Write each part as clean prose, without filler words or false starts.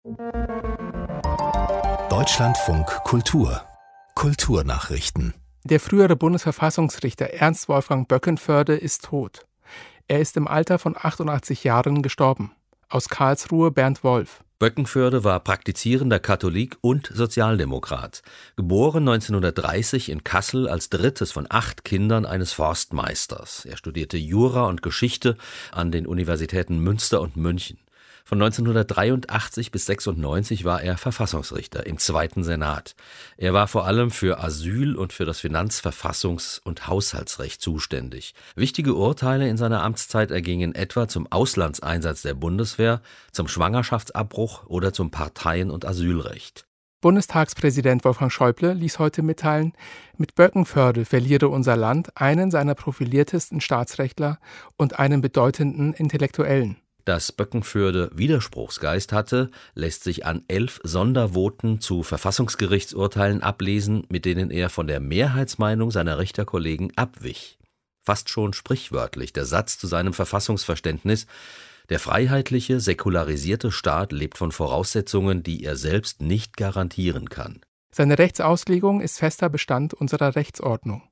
Deutschlandfunk Kultur. Kulturnachrichten. Der frühere Bundesverfassungsrichter Ernst Wolfgang Böckenförde ist tot. Er ist im Alter von 88 Jahren gestorben. Aus Karlsruhe Bernd Wolf. Böckenförde war praktizierender Katholik und Sozialdemokrat. Geboren 1930 in Kassel als drittes von 8 Kindern eines Forstmeisters. Er studierte Jura und Geschichte an den Universitäten Münster und München. Von 1983 bis 1996 war er Verfassungsrichter im Zweiten Senat. Er war vor allem für Asyl und für das Finanzverfassungs- und Haushaltsrecht zuständig. Wichtige Urteile in seiner Amtszeit ergingen etwa zum Auslandseinsatz der Bundeswehr, zum Schwangerschaftsabbruch oder zum Parteien- und Asylrecht. Bundestagspräsident Wolfgang Schäuble ließ heute mitteilen, mit Böckenförde verliere unser Land einen seiner profiliertesten Staatsrechtler und einen bedeutenden Intellektuellen. Dass Böckenförde Widerspruchsgeist hatte, lässt sich an 11 Sondervoten zu Verfassungsgerichtsurteilen ablesen, mit denen er von der Mehrheitsmeinung seiner Richterkollegen abwich. Fast schon sprichwörtlich der Satz zu seinem Verfassungsverständnis: Der freiheitliche, säkularisierte Staat lebt von Voraussetzungen, die er selbst nicht garantieren kann. Seine Rechtsauslegung ist fester Bestand unserer Rechtsordnung.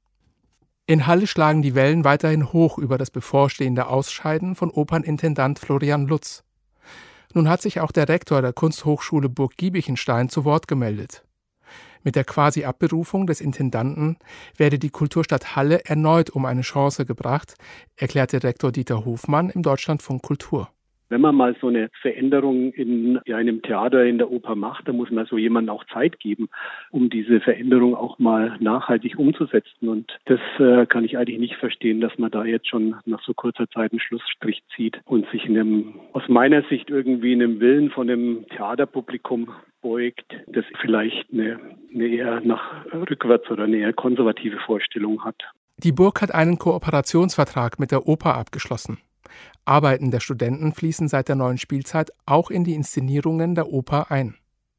In Halle schlagen die Wellen weiterhin hoch über das bevorstehende Ausscheiden von Opernintendant Florian Lutz. Nun hat sich auch der Rektor der Kunsthochschule Burg Giebichenstein zu Wort gemeldet. Mit der Quasi-Abberufung des Intendanten werde die Kulturstadt Halle erneut um eine Chance gebracht, erklärte Rektor Dieter Hofmann im Deutschlandfunk Kultur. Wenn man mal so eine Veränderung in einem Theater, in der Oper macht, dann muss man so jemandem auch Zeit geben, um diese Veränderung auch mal nachhaltig umzusetzen. Und das kann ich eigentlich nicht verstehen, dass man da jetzt schon nach so kurzer Zeit einen Schlussstrich zieht und sich aus meiner Sicht irgendwie einem Willen von einem Theaterpublikum beugt, das vielleicht eine eher nach rückwärts oder eine eher konservative Vorstellung hat. Die Burg hat einen Kooperationsvertrag mit der Oper abgeschlossen. Arbeiten der Studenten fließen seit der neuen Spielzeit auch in die Inszenierungen der Oper ein.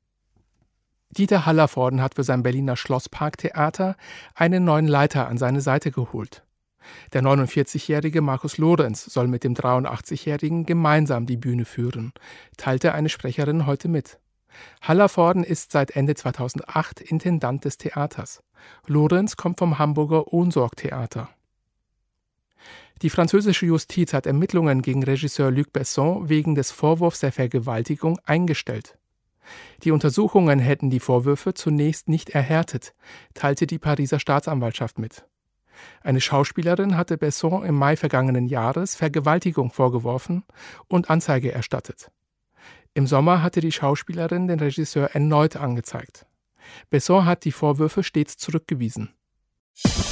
Dieter Hallervorden hat für sein Berliner Schlossparktheater einen neuen Leiter an seine Seite geholt. Der 49-jährige Markus Lorenz soll mit dem 83-jährigen gemeinsam die Bühne führen, teilte eine Sprecherin heute mit. Hallervorden ist seit Ende 2008 Intendant des Theaters. Lorenz kommt vom Hamburger Ohnsorg-Theater. Die französische Justiz hat Ermittlungen gegen Regisseur Luc Besson wegen des Vorwurfs der Vergewaltigung eingestellt. Die Untersuchungen hätten die Vorwürfe zunächst nicht erhärtet, teilte die Pariser Staatsanwaltschaft mit. Eine Schauspielerin hatte Besson im Mai vergangenen Jahres Vergewaltigung vorgeworfen und Anzeige erstattet. Im Sommer hatte die Schauspielerin den Regisseur erneut angezeigt. Besson hat die Vorwürfe stets zurückgewiesen.